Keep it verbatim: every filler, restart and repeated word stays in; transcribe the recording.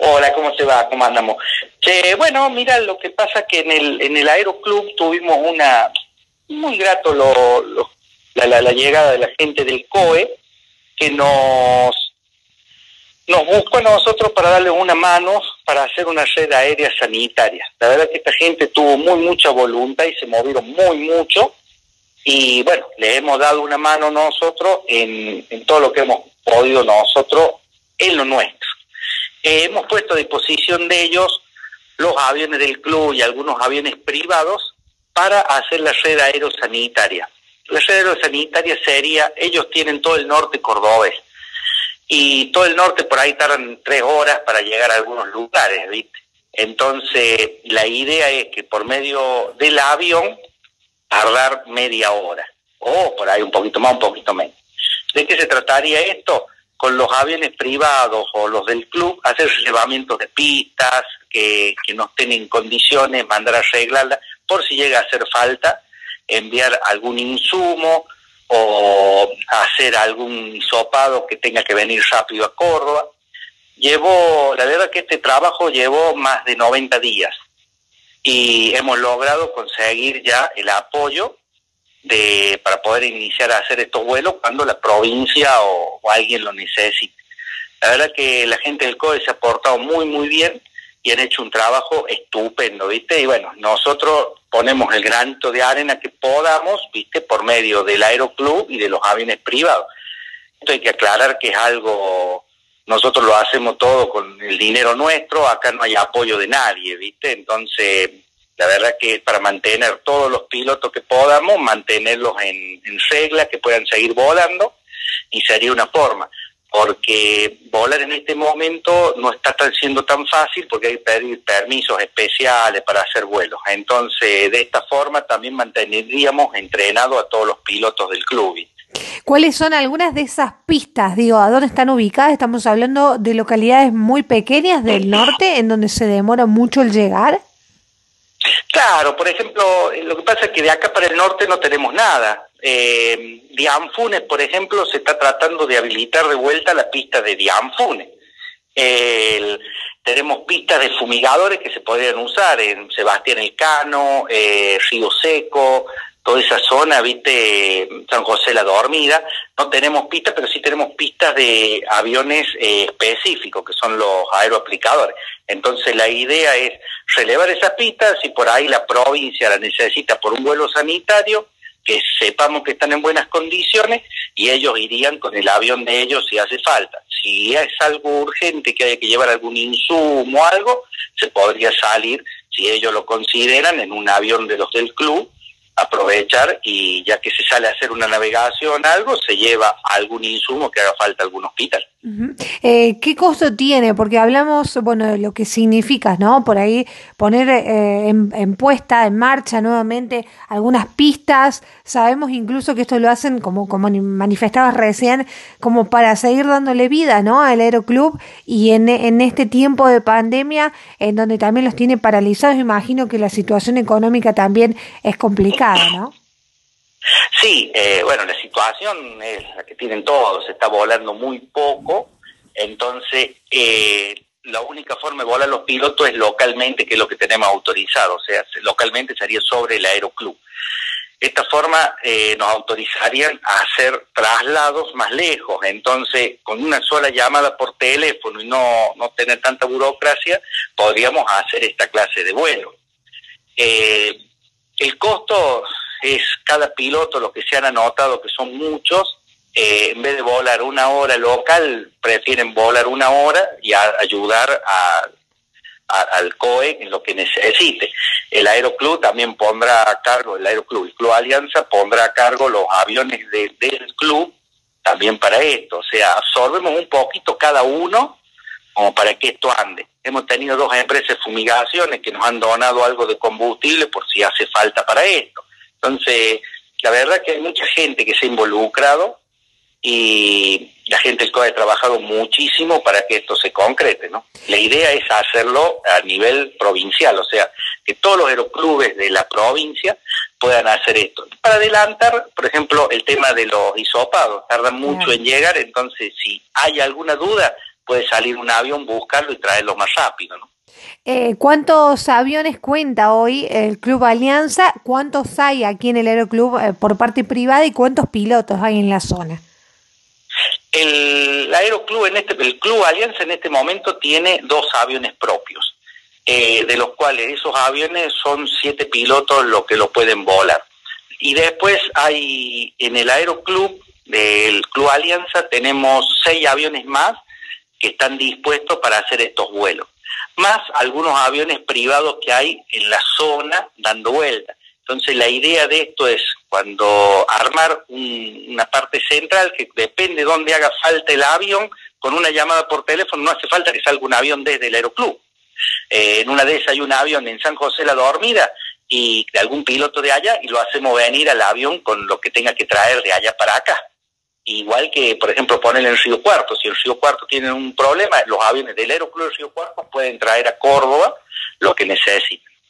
Hola, ¿cómo te va? ¿Cómo andamos? Che, bueno, mira, lo que pasa que en el en el Aeroclub tuvimos una muy grato lo, lo- la, la, la llegada de la gente del C O E que nos nos buscó a nosotros para darle una mano para hacer una red aérea sanitaria. La verdad que esta gente tuvo muy mucha voluntad y se movieron muy mucho y bueno, le hemos dado una mano nosotros en, en todo lo que hemos podido nosotros en lo nuestro. Eh, hemos puesto a disposición de ellos los aviones del club y algunos aviones privados para hacer la red aerosanitaria. La red aerosanitaria sería, ellos tienen todo el norte cordobés y todo el norte por ahí tardan tres horas para llegar a algunos lugares, ¿viste? Entonces la idea es que por medio del avión tardar media hora o por ahí un poquito más, un poquito menos. ¿De qué se trataría esto? Con los aviones privados o los del club, hacer relevamientos de pistas que, que no estén en condiciones, mandar a arreglarlas, por si llega a hacer falta, enviar algún insumo o hacer algún hisopado que tenga que venir rápido a Córdoba. Llevó, la verdad que este trabajo llevó más de noventa días y hemos logrado conseguir ya el apoyo de para poder iniciar a hacer estos vuelos cuando la provincia o, o alguien lo necesite. La verdad que la gente del C O E se ha portado muy muy bien y han hecho un trabajo estupendo, ¿viste? Y bueno, nosotros ponemos el granito de arena que podamos, ¿viste? Por medio del Aeroclub y de los aviones privados. Esto hay que aclarar que es algo, nosotros lo hacemos todo con el dinero nuestro, acá no hay apoyo de nadie, ¿viste? Entonces la verdad que es para mantener todos los pilotos que podamos, mantenerlos en, en regla, que puedan seguir volando, y sería una forma, porque volar en este momento no está tan siendo tan fácil porque hay que pedir permisos especiales para hacer vuelos. Entonces, de esta forma también mantendríamos entrenados a todos los pilotos del club. ¿Cuáles son algunas de esas pistas? Digo, ¿a dónde están ubicadas? Estamos hablando de localidades muy pequeñas del norte en donde se demora mucho el llegar. Claro, por ejemplo, lo que pasa es que de acá para el norte no tenemos nada. Eh, Dianfunes, por ejemplo, se está tratando de habilitar de vuelta la pista de Dianfunes. Eh, tenemos pistas de fumigadores que se podrían usar en Sebastián Elcano, eh, Río Seco, toda esa zona, viste, San José la Dormida. No tenemos pistas, pero sí tenemos pistas de aviones eh, específicos, que son los aeroaplicadores. Entonces la idea es relevar esas pistas, si por ahí la provincia la necesita por un vuelo sanitario, que sepamos que están en buenas condiciones y ellos irían con el avión de ellos si hace falta. Si es algo urgente que haya que llevar algún insumo o algo, se podría salir, si ellos lo consideran, en un avión de los del club, aprovechar y ya que se sale a hacer una navegación, algo, se lleva algún insumo que haga falta a algún hospital. Uh-huh. Eh, ¿Qué costo tiene? Porque hablamos, bueno, de lo que significa, ¿no? Por ahí poner eh, en, en puesta, en marcha nuevamente algunas pistas. Sabemos incluso que esto lo hacen, como, como manifestabas recién, como para seguir dándole vida, ¿no? Al Aeroclub, y en, en este tiempo de pandemia, en donde también los tiene paralizados, imagino que la situación económica también es complicada, ¿no? Sí, eh, bueno, la situación es la que tienen todos, se está volando muy poco, entonces eh, la única forma de volar los pilotos es localmente, que es lo que tenemos autorizado, o sea, localmente sería sobre el Aeroclub. De esta forma eh, nos autorizarían a hacer traslados más lejos, entonces con una sola llamada por teléfono y no, no tener tanta burocracia, podríamos hacer esta clase de vuelo. Eh, el costo es cada piloto, los que se han anotado, que son muchos, eh, en vez de volar una hora local, prefieren volar una hora y a, ayudar a, a, al C O E en lo que necesite. El Aeroclub también pondrá a cargo, el Aeroclub, el Club Alianza pondrá a cargo los aviones de, del club también para esto. O sea, absorbemos un poquito cada uno como para que esto ande. Hemos tenido dos empresas de fumigaciones que nos han donado algo de combustible por si hace falta para esto. Entonces, la verdad que hay mucha gente que se ha involucrado y la gente del C O E ha trabajado muchísimo para que esto se concrete, ¿no? La idea es hacerlo a nivel provincial, o sea, que todos los aeroclubes de la provincia puedan hacer esto. Para adelantar, por ejemplo, el tema de los hisopados, tardan mucho en llegar, entonces si hay alguna duda, puede salir un avión, buscarlo y traerlo más rápido, ¿no? Eh, ¿cuántos aviones cuenta hoy el Club Alianza? ¿Cuántos hay aquí en el Aeroclub eh, por parte privada y cuántos pilotos hay en la zona? El Aeroclub, en este, el Club Alianza en este momento tiene dos aviones propios, eh, de los cuales esos aviones son siete pilotos los que lo pueden volar. Y después hay en el Aeroclub del Club Alianza tenemos seis aviones más que están dispuestos para hacer estos vuelos, más algunos aviones privados que hay en la zona dando vueltas. Entonces la idea de esto es cuando armar un, una parte central que depende de dónde haga falta el avión, con una llamada por teléfono no hace falta que salga un avión desde el Aeroclub. Eh, en una de esas hay un avión en San José La Dormida y de algún piloto de allá y lo hacemos venir al avión con lo que tenga que traer de allá para acá. Igual que, por ejemplo, ponerle en Río Cuarto. Si en Río Cuarto tienen un problema, los aviones del Aeroclub de Río Cuarto pueden traer a Córdoba lo que necesiten.